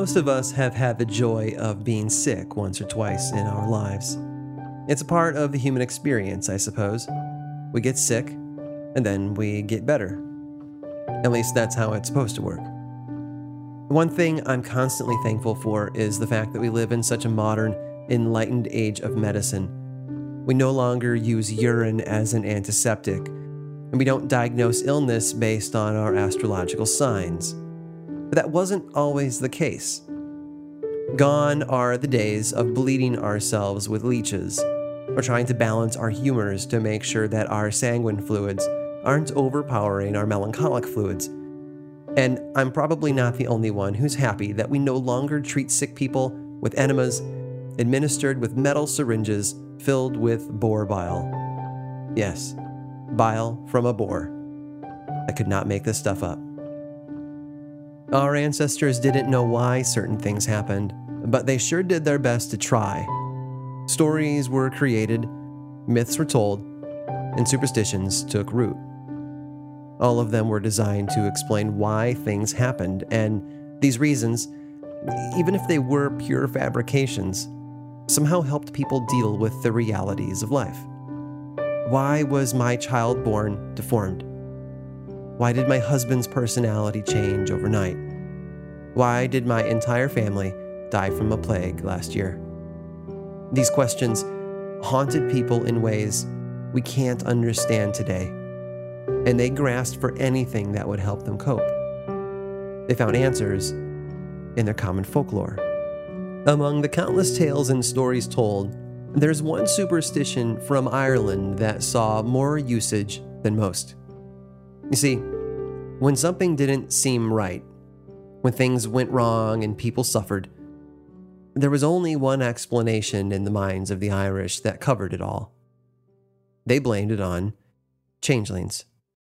Most of us have had the joy of being sick once or twice in our lives. It's a part of the human experience, I suppose. We get sick, and then we get better. At least that's how it's supposed to work. One thing I'm constantly thankful for is the fact that we live in such a modern, enlightened age of medicine. We no longer use urine as an antiseptic, and we don't diagnose illness based on our astrological signs. But that wasn't always the case. Gone are the days of bleeding ourselves with leeches, or trying to balance our humors to make sure that our sanguine fluids aren't overpowering our melancholic fluids. And I'm probably not the only one who's happy that we no longer treat sick people with enemas administered with metal syringes filled with boar bile. Yes, bile from a boar. I could not make this stuff up. Our ancestors didn't know why certain things happened, but they sure did their best to try. Stories were created, myths were told, and superstitions took root. All of them were designed to explain why things happened, and these reasons, even if they were pure fabrications, somehow helped people deal with the realities of life. Why was my child born deformed? Why did my husband's personality change overnight? Why did my entire family die from a plague last year? These questions haunted people in ways we can't understand today, and they grasped for anything that would help them cope. They found answers in their common folklore. Among the countless tales and stories told, there's one superstition from Ireland that saw more usage than most. You see, when something didn't seem right, when things went wrong and people suffered, there was only one explanation in the minds of the Irish that covered it all. They blamed it on changelings.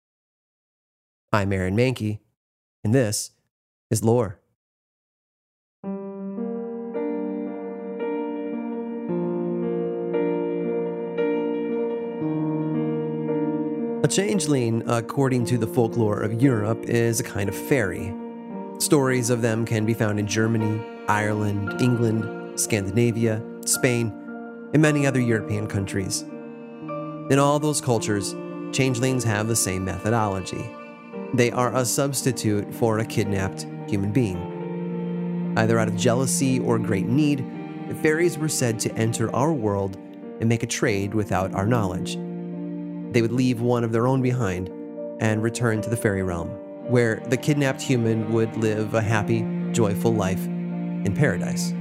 I'm Aaron Mahnke, and this is Lore. A changeling, according to the folklore of Europe, is a kind of fairy. Stories of them can be found in Germany, Ireland, England, Scandinavia, Spain, and many other European countries. In all those cultures, changelings have the same methodology. They are a substitute for a kidnapped human being. Either out of jealousy or great need, fairies were said to enter our world and make a trade without our knowledge. They would leave one of their own behind and return to the fairy realm, where the kidnapped human would live a happy, joyful life in paradise.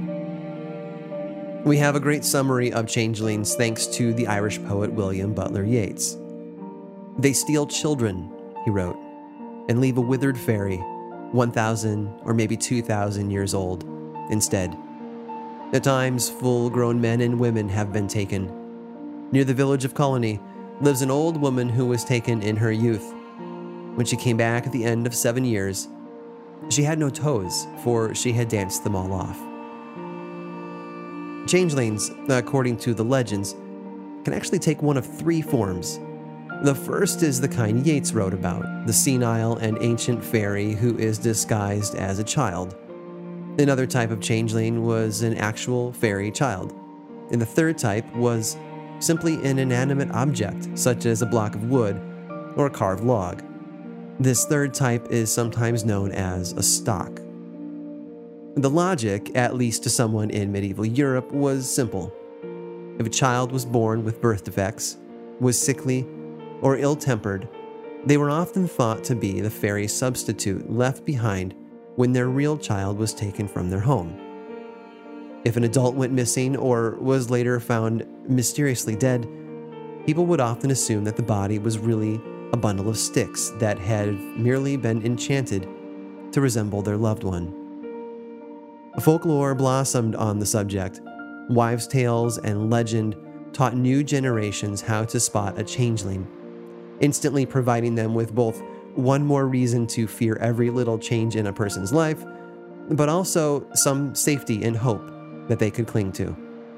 We have a great summary of changelings thanks to the Irish poet William Butler Yeats. They steal children, he wrote, and leave a withered fairy, 1,000 or maybe 2,000 years old, instead. At times, full-grown men and women have been taken. Near the village of Colony lives an old woman who was taken in her youth. When she came back at the end of 7 years, she had no toes, for she had danced them all off. Changelings, according to the legends, can actually take one of three forms. The first is the kind Yeats wrote about, the senile and ancient fairy who is disguised as a child. Another type of changeling was an actual fairy child. And the third type was simply an inanimate object, such as a block of wood or a carved log. This third type is sometimes known as a stock. The logic, at least to someone in medieval Europe, was simple. If a child was born with birth defects, was sickly, or ill-tempered, they were often thought to be the fairy substitute left behind when their real child was taken from their home. If an adult went missing or was later found mysteriously dead, people would often assume that the body was really a bundle of sticks that had merely been enchanted to resemble their loved one. Folklore blossomed on the subject. Wives' tales and legend taught new generations how to spot a changeling, instantly providing them with both one more reason to fear every little change in a person's life, but also some safety and hope that they could cling to.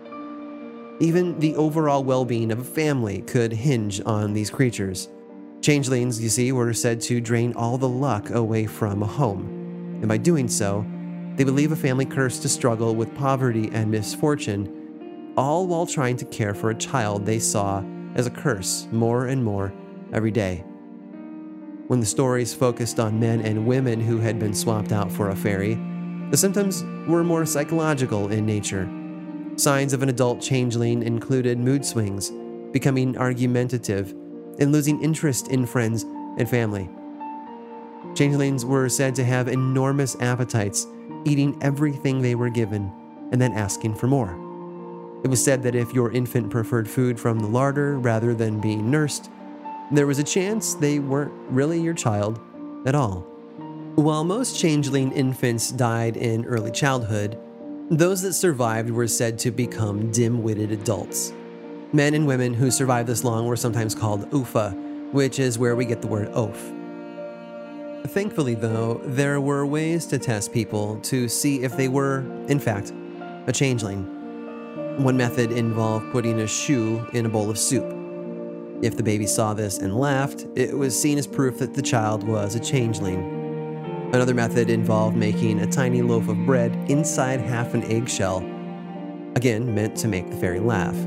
Even the overall well-being of a family could hinge on these creatures. Changelings, you see, were said to drain all the luck away from a home, and by doing so, They believe a family cursed to struggle with poverty and misfortune, all while trying to care for a child they saw as a curse more and more every day. When the stories focused on men and women who had been swapped out for a fairy, the symptoms were more psychological in nature. Signs of an adult changeling included mood swings, becoming argumentative, and losing interest in friends and family. Changelings were said to have enormous appetites, eating everything they were given, and then asking for more. It was said that if your infant preferred food from the larder rather than being nursed, there was a chance they weren't really your child at all. While most changeling infants died in early childhood, those that survived were said to become dim-witted adults. Men and women who survived this long were sometimes called Ufa, which is where we get the word oaf. Thankfully, though, there were ways to test people to see if they were, in fact, a changeling. One method involved putting a shoe in a bowl of soup. If the baby saw this and laughed, it was seen as proof that the child was a changeling. Another method involved making a tiny loaf of bread inside half an eggshell, again meant to make the fairy laugh.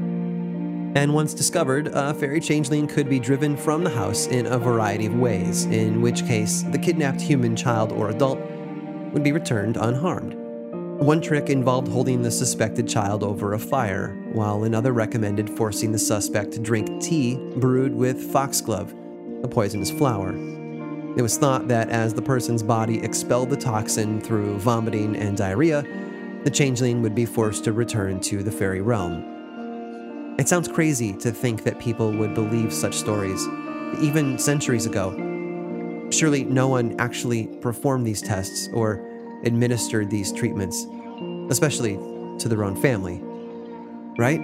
And once discovered, a fairy changeling could be driven from the house in a variety of ways, in which case the kidnapped human child or adult would be returned unharmed. One trick involved holding the suspected child over a fire, while another recommended forcing the suspect to drink tea brewed with foxglove, a poisonous flower. It was thought that as the person's body expelled the toxin through vomiting and diarrhea, the changeling would be forced to return to the fairy realm. It sounds crazy to think that people would believe such stories, even centuries ago. Surely no one actually performed these tests or administered these treatments, especially to their own family, right?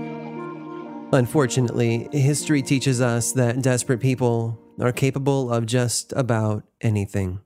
Unfortunately, history teaches us that desperate people are capable of just about anything.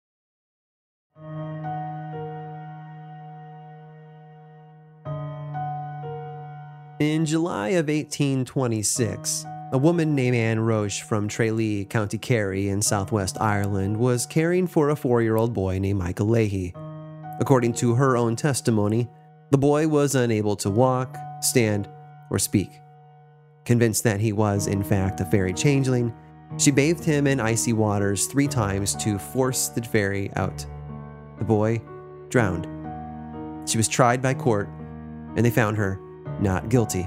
In July of 1826, a woman named Anne Roche from Tralee, County Kerry in southwest Ireland was caring for a 4-year-old boy named Michael Leahy. According to her own testimony, the boy was unable to walk, stand, or speak. Convinced that he was, in fact, a fairy changeling, she bathed him in icy waters 3 times to force the fairy out. The boy drowned. She was tried by court, and they found her not guilty.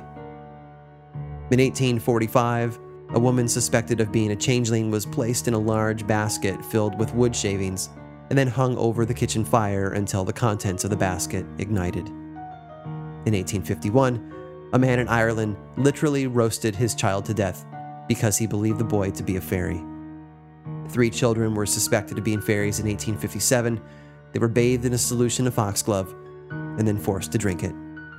In 1845, a woman suspected of being a changeling was placed in a large basket filled with wood shavings and then hung over the kitchen fire until the contents of the basket ignited. In 1851, a man in Ireland literally roasted his child to death because he believed the boy to be a fairy. 3 children were suspected of being fairies in 1857. They were bathed in a solution of foxglove and then forced to drink it.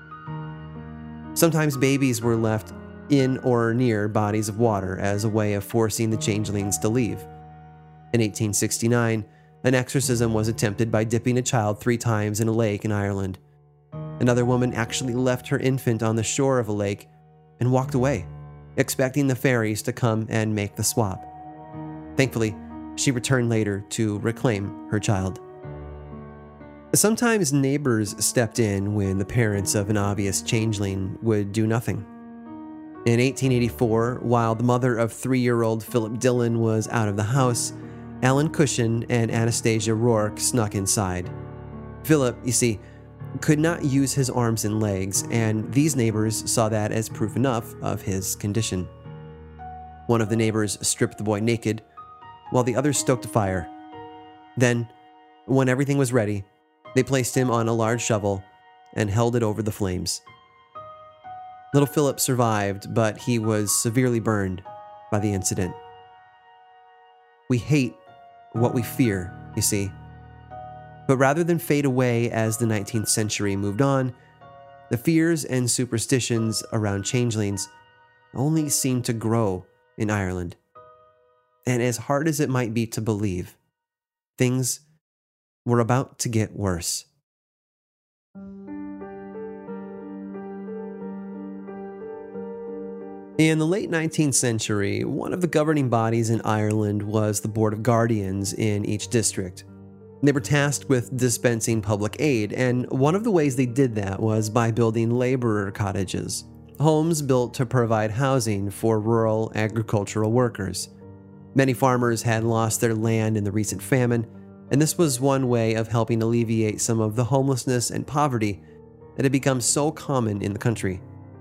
Sometimes babies were left in or near bodies of water as a way of forcing the changelings to leave. In 1869, an exorcism was attempted by dipping a child 3 times in a lake in Ireland. Another woman actually left her infant on the shore of a lake and walked away, expecting the fairies to come and make the swap. Thankfully, she returned later to reclaim her child. Sometimes neighbors stepped in when the parents of an obvious changeling would do nothing. In 1884, while the mother of 3-year-old Philip Dillon was out of the house, Alan Cushion and Anastasia Rourke snuck inside. Philip, you see, could not use his arms and legs, and these neighbors saw that as proof enough of his condition. One of the neighbors stripped the boy naked, while the other stoked a fire. Then, when everything was ready, they placed him on a large shovel and held it over the flames. Little Philip survived, but he was severely burned by the incident. We hate what we fear, you see. But rather than fade away as the 19th century moved on, the fears and superstitions around changelings only seemed to grow in Ireland. And as hard as it might be to believe, things were about to get worse. In the late 19th century, one of the governing bodies in Ireland was the Board of Guardians in each district. They were tasked with dispensing public aid, and one of the ways they did that was by building laborer cottages, homes built to provide housing for rural agricultural workers. Many farmers had lost their land in the recent famine, and this was one way of helping alleviate some of the homelessness and poverty that had become so common in the country.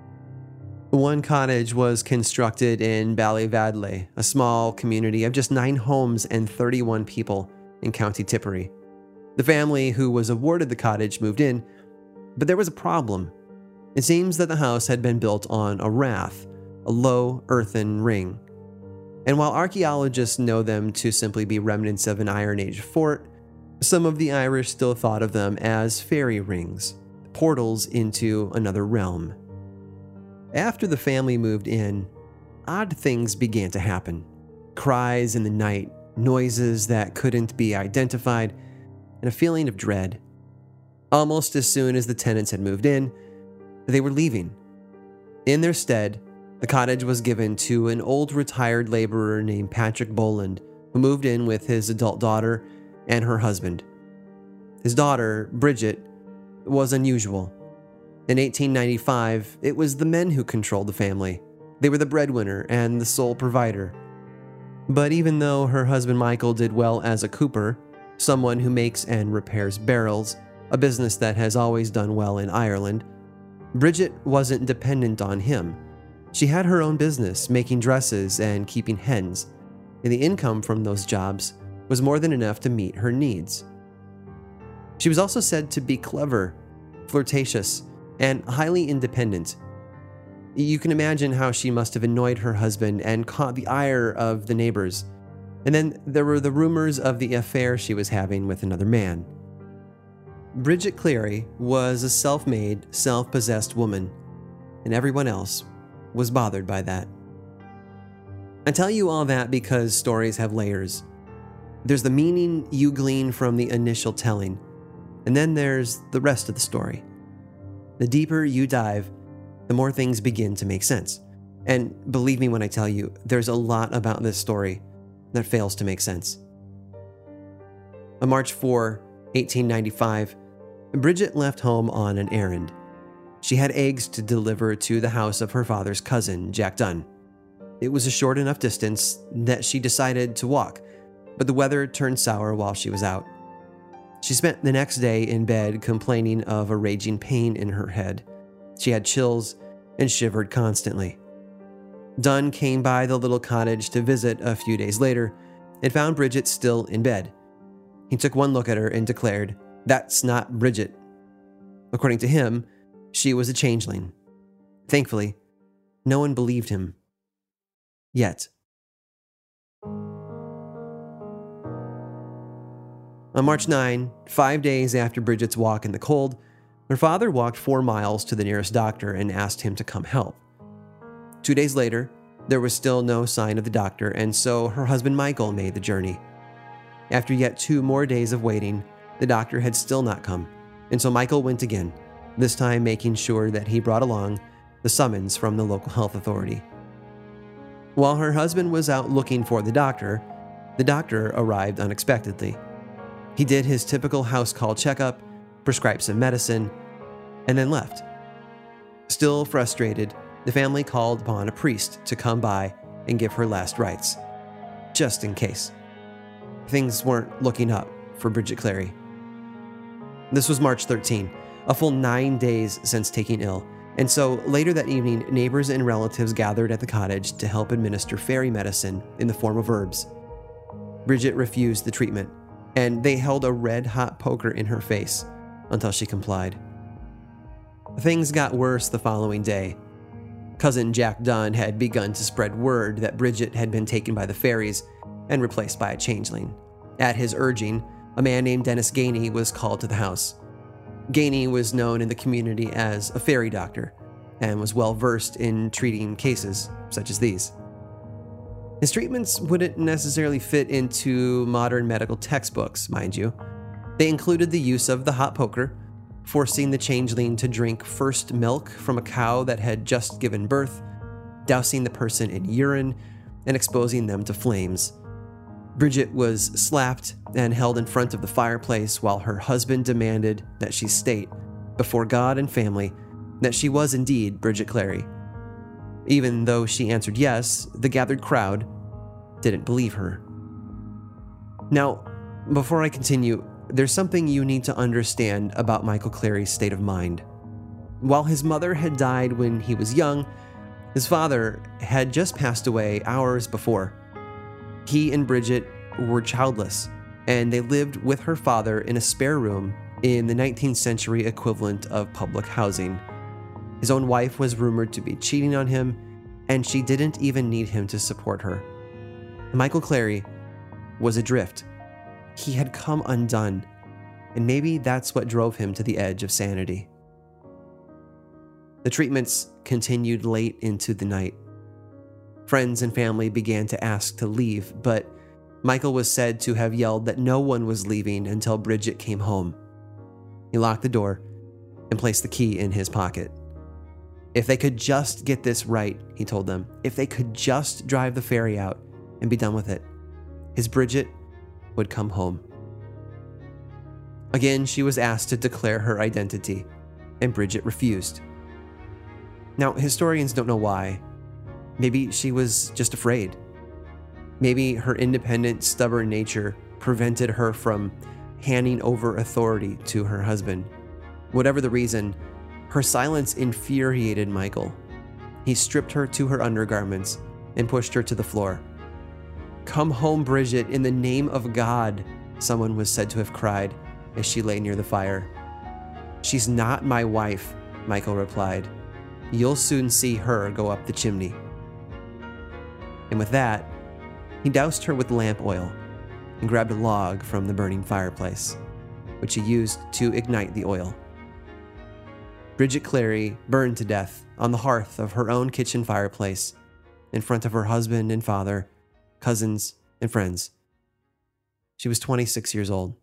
One cottage was constructed in Ballyvadley, a small community of just 9 homes and 31 people in County Tipperary. The family who was awarded the cottage moved in, but there was a problem. It seems that the house had been built on a rath, a low earthen ring. And while archaeologists know them to simply be remnants of an Iron Age fort, some of the Irish still thought of them as fairy rings, portals into another realm. After the family moved in, odd things began to happen. Cries in the night, noises that couldn't be identified, and a feeling of dread. Almost as soon as the tenants had moved in, they were leaving. In their stead, the cottage was given to an old retired laborer named Patrick Boland, who moved in with his adult daughter and her husband. His daughter, Bridget, was unusual. In 1895, it was the men who controlled the family. They were the breadwinner and the sole provider. But even though her husband Michael did well as a cooper, someone who makes and repairs barrels, a business that has always done well in Ireland, Bridget wasn't dependent on him. She had her own business, making dresses and keeping hens, and the income from those jobs was more than enough to meet her needs. She was also said to be clever, flirtatious, and highly independent. You can imagine how she must have annoyed her husband and caught the ire of the neighbors. And then there were the rumors of the affair she was having with another man. Bridget Cleary was a self-made, self-possessed woman, and everyone else was bothered by that. I tell you all that because stories have layers. There's the meaning you glean from the initial telling, and then there's the rest of the story. The deeper you dive, the more things begin to make sense. And believe me when I tell you, there's a lot about this story that fails to make sense. On March 4, 1895, Bridget left home on an errand. She had eggs to deliver to the house of her father's cousin, Jack Dunn. It was a short enough distance that she decided to walk, but the weather turned sour while she was out. She spent the next day in bed complaining of a raging pain in her head. She had chills and shivered constantly. Dunn came by the little cottage to visit a few days later and found Bridget still in bed. He took one look at her and declared, "That's not Bridget." According to him, she was a changeling. Thankfully, no one believed him. Yet. On March 9, 5 days after Bridget's walk in the cold, her father walked 4 miles to the nearest doctor and asked him to come help. 2 days later, there was still no sign of the doctor, and so her husband Michael made the journey. After yet 2 more days of waiting, the doctor had still not come, and so Michael went again, this time making sure that he brought along the summons from the local health authority. While her husband was out looking for the doctor arrived unexpectedly. He did his typical house call checkup, prescribed some medicine, and then left. Still frustrated, the family called upon a priest to come by and give her last rites, just in case. Things weren't looking up for Bridget Cleary. This was March 13, a full 9 days since taking ill, and so later that evening, neighbors and relatives gathered at the cottage to help administer fairy medicine in the form of herbs. Bridget refused the treatment, and they held a red-hot poker in her face until she complied. Things got worse the following day. Cousin Jack Dunn had begun to spread word that Bridget had been taken by the fairies and replaced by a changeling. At his urging, a man named Dennis Gainey was called to the house. Gainey was known in the community as a fairy doctor and was well versed in treating cases such as these. His treatments wouldn't necessarily fit into modern medical textbooks, mind you. They included the use of the hot poker, forcing the changeling to drink first milk from a cow that had just given birth, dousing the person in urine, and exposing them to flames. Bridget was slapped and held in front of the fireplace while her husband demanded that she state, before God and family, that she was indeed Bridget Clary. Even though she answered yes, the gathered crowd didn't believe her. Now, before I continue, there's something you need to understand about Michael Clary's state of mind. While his mother had died when he was young, his father had just passed away hours before. He and Bridget were childless, and they lived with her father in a spare room in the 19th century equivalent of public housing. His own wife was rumored to be cheating on him, and she didn't even need him to support her. Michael Clary was adrift. He had come undone, and maybe that's what drove him to the edge of sanity. The treatments continued late into the night. Friends and family began to ask to leave, but Michael was said to have yelled that no one was leaving until Bridget came home. He locked the door and placed the key in his pocket. If they could just get this right, he told them, if they could just drive the ferry out and be done with it, his Bridget would come home. Again, she was asked to declare her identity, and Bridget refused. Now, historians don't know why. Maybe she was just afraid. Maybe her independent, stubborn nature prevented her from handing over authority to her husband. Whatever the reason, her silence infuriated Michael. He stripped her to her undergarments and pushed her to the floor. "Come home, Bridget, in the name of God," someone was said to have cried as she lay near the fire. "She's not my wife," Michael replied. "You'll soon see her go up the chimney." And with that, he doused her with lamp oil and grabbed a log from the burning fireplace, which he used to ignite the oil. Bridget Clary burned to death on the hearth of her own kitchen fireplace in front of her husband and father, cousins, and friends. She was 26 years old.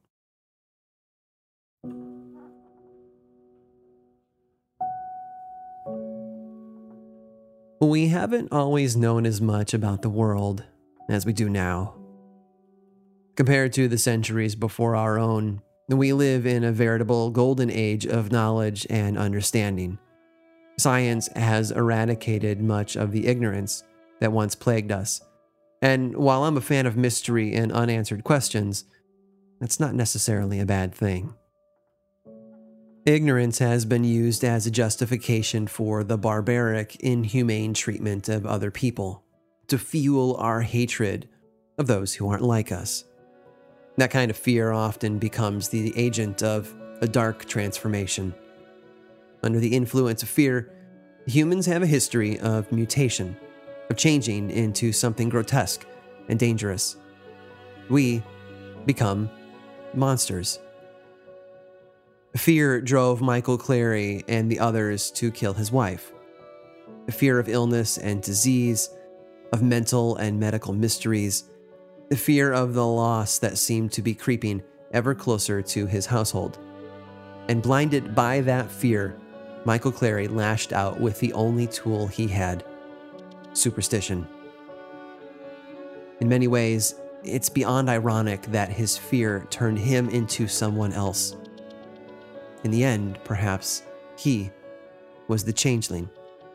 We haven't always known as much about the world as we do now. Compared to the centuries before our own, we live in a veritable golden age of knowledge and understanding. Science has eradicated much of the ignorance that once plagued us. And while I'm a fan of mystery and unanswered questions, that's not necessarily a bad thing. Ignorance has been used as a justification for the barbaric, inhumane treatment of other people, to fuel our hatred of those who aren't like us. That kind of fear often becomes the agent of a dark transformation. Under the influence of fear, humans have a history of mutation, of changing into something grotesque and dangerous. We become monsters. Fear drove Michael Clary and the others to kill his wife. The fear of illness and disease, of mental and medical mysteries, the fear of the loss that seemed to be creeping ever closer to his household. And blinded by that fear, Michael Clary lashed out with the only tool he had: superstition. In many ways, it's beyond ironic that his fear turned him into someone else. In the end, perhaps, he was the changeling.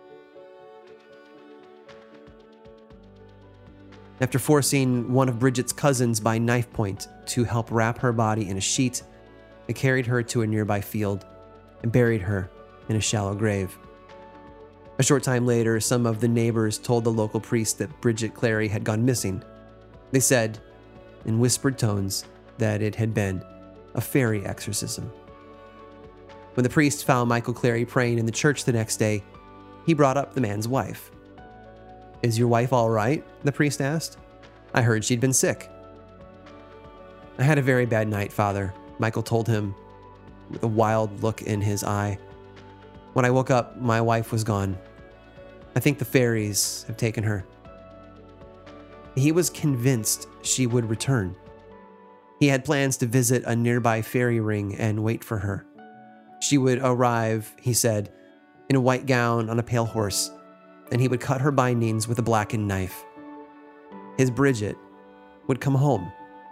After forcing one of Bridget's cousins by knife point to help wrap her body in a sheet, they carried her to a nearby field and buried her in a shallow grave. A short time later, some of the neighbors told the local priest that Bridget Clary had gone missing. They said, in whispered tones, that it had been a fairy exorcism. When the priest found Michael Clary praying in the church the next day, he brought up the man's wife. "Is your wife all right?" the priest asked. "I heard she'd been sick." "I had a very bad night, Father," Michael told him with a wild look in his eye. "When I woke up, my wife was gone. I think the fairies have taken her." He was convinced she would return. He had plans to visit a nearby fairy ring and wait for her. She would arrive, he said, in a white gown on a pale horse, and he would cut her bindings with a blackened knife. His Bridget would come home.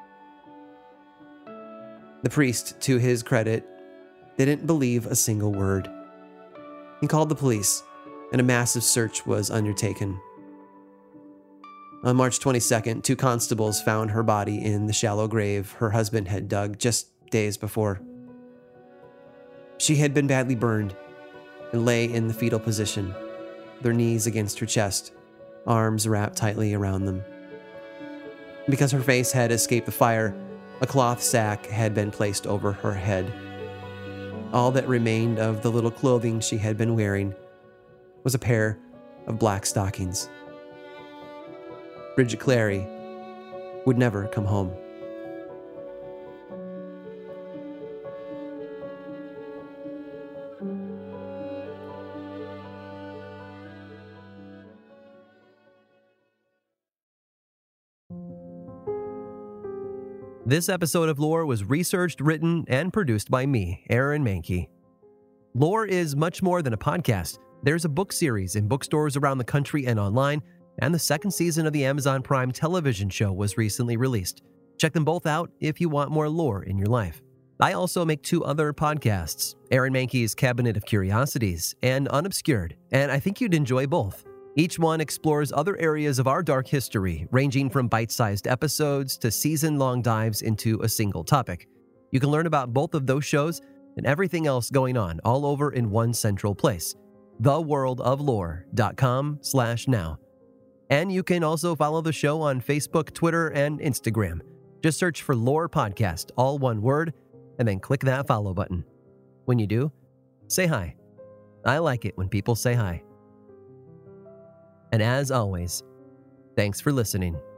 The priest, to his credit, didn't believe a single word. He called the police, and a massive search was undertaken. On March 22nd, 2 constables found her body in the shallow grave her husband had dug just days before. She had been badly burned and lay in the fetal position, their knees against her chest, arms wrapped tightly around them. Because her face had escaped the fire, a cloth sack had been placed over her head. All that remained of the little clothing she had been wearing was a pair of black stockings. Bridget Clary would never come home. This episode of Lore was researched, written, and produced by me, Aaron Mahnke. Lore is much more than a podcast. There's a book series in bookstores around the country and online, and the 2nd season of the Amazon Prime television show was recently released. Check them both out if you want more lore in your life. I also make 2 other podcasts, Aaron Mahnke's Cabinet of Curiosities and Unobscured, and I think you'd enjoy both. Each one explores other areas of our dark history, ranging from bite-sized episodes to season-long dives into a single topic. You can learn about both of those shows and everything else going on all over in one central place, theworldoflore.com/now. And you can also follow the show on Facebook, Twitter, and Instagram. Just search for Lore Podcast, all one word, and then click that follow button. When you do, say hi. I like it when people say hi. And as always, thanks for listening.